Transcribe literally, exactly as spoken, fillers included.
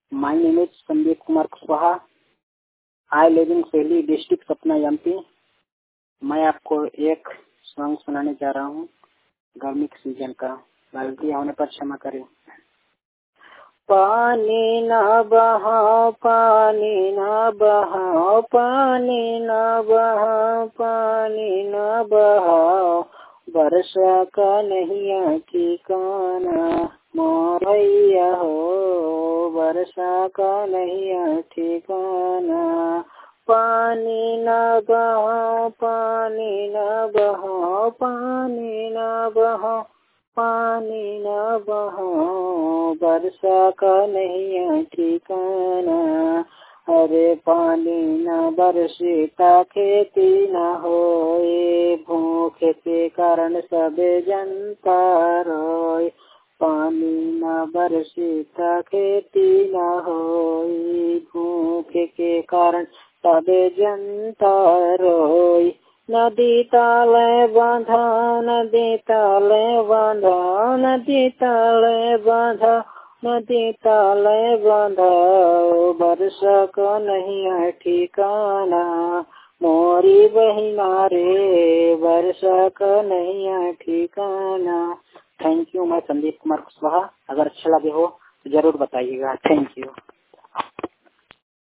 My name is Sandeep Kumar Kushwaha. I live in सेली district Satna MP. मैं आपको एक सॉन्ग सुनाने जा रहा हूँ गर्मी के सीजन का। गलती होने पर क्षमा करें। पानी ना बहाओ पानी ना बहाओ पानी ना बहाओ पानी ना बहाओ, वर्षा का नहीं है ठिकाना मोरैया हो, वर्षा का नहीं है ठिकाना। पानी ना बहाओ पानी ना बहाओ पानी ना बहाओ पानी ना बहाओ, वर्षा का नहीं है ठिकाना। अरे पानी न बरसीता खेती न होए, भूख के कारण सब जनता रोए। पानी न बरसीता खेती न होए, भूख के कारण सब जनता रोए। नदी ताले बांधा नदी ताले बांधा नदी ताले बांधा नदी ताले बांधा, वर्षा का नहीं है ठिकाना मोरी बहिना रे, वर्षा का नहीं है ठिकाना। Thank you. मैं संदीप कुमार कुशवाहा। अगर अच्छा लगे हो तो जरूर बताइएगा। Thank you.